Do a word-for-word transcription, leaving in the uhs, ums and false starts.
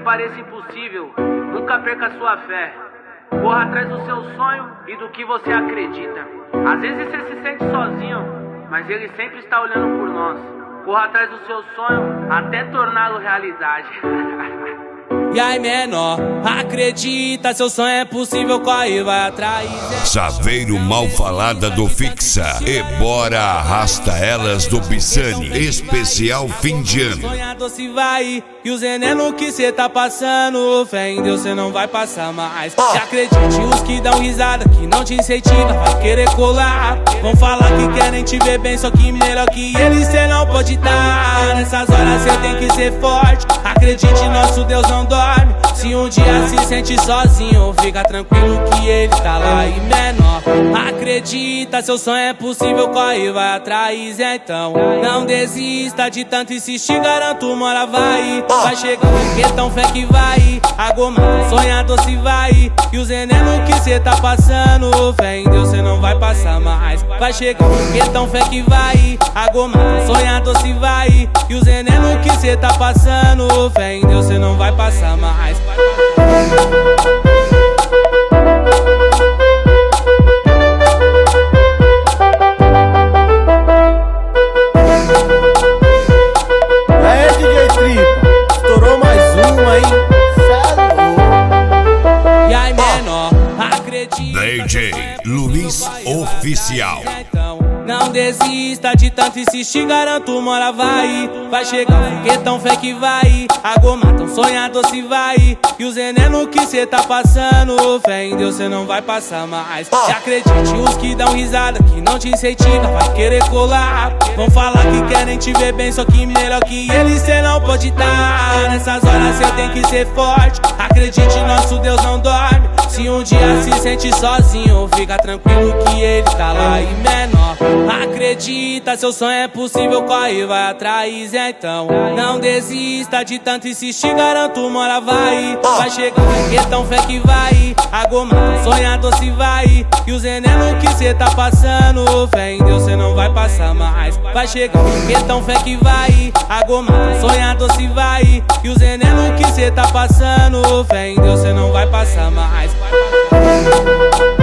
pareça impossível, nunca perca sua fé. Corra atrás do seu sonho e do que você acredita. Às vezes você se sente sozinho, mas ele sempre está olhando por nós. Corra atrás do seu sonho até torná-lo realidade. E aí, menor, acredita, seu sonho é possível, corre, vai atrás. Saveiro mal falada do Fixa e bora arrasta elas do Bissani. Especial fim de ano. Sonhador se vai, e o veneno que cê tá passando, fé em Deus cê não vai passar mais. E acredite, os que dão risada, que não te incentiva, vai querer colar. Vão falar que querem te ver bem, só que melhor que eles cê não pode dar. Nessas horas cê tem que ser forte, acredite, nosso Deus não dorme. Se um dia se sente sozinho, fica tranquilo que ele tá lá. E menor, acredita, seu sonho é possível, corre, vai atrás. Então não desista de tanto insistir, garanto uma hora vai. Vai chegar um questão, fé que vai. A goma, sonhador se vai. E os veneno que cê tá passando, fé em Deus cê não vai passar mais. Vai chegar um questão, fé que vai. A goma, sonhador se vai. E os veneno que cê tá passando, fé em Deus cê não vai passar mais. É, D J Tripa, estourou mais uma, hein? E aí, menor, acredita, D J Luiz Oficial. não desista de tanto insistir, garanto uma hora vai. Vai chegar um foguetão, fé que vai. A goma tão sonhador se vai. E os veneno que cê tá passando, fé em Deus cê não vai passar mais. E acredite, os que dão risada, que não te incentiva, vai querer colar. Vão falar que querem te ver bem, só que melhor que eles cê não pode dar. Nessas horas cê tem que ser forte, acredite, nosso Deus não dorme. Se um dia se sente sozinho, fica tranquilo que ele tá lá. E menor, acredita, seu sonho é possível, corre, vai atrás. Então não desista de tanto insistir, garanto uma hora vai. Vai chegar um questão, fé que vai. A goma, sonhador se vai. E os veneno que cê tá passando, fé em Deus cê não vai passar mais. Vai chegar um questão, fé que vai. A goma, sonhador se vai. E os veneno que cê tá passando, fé em Deus cê não vai passar mais.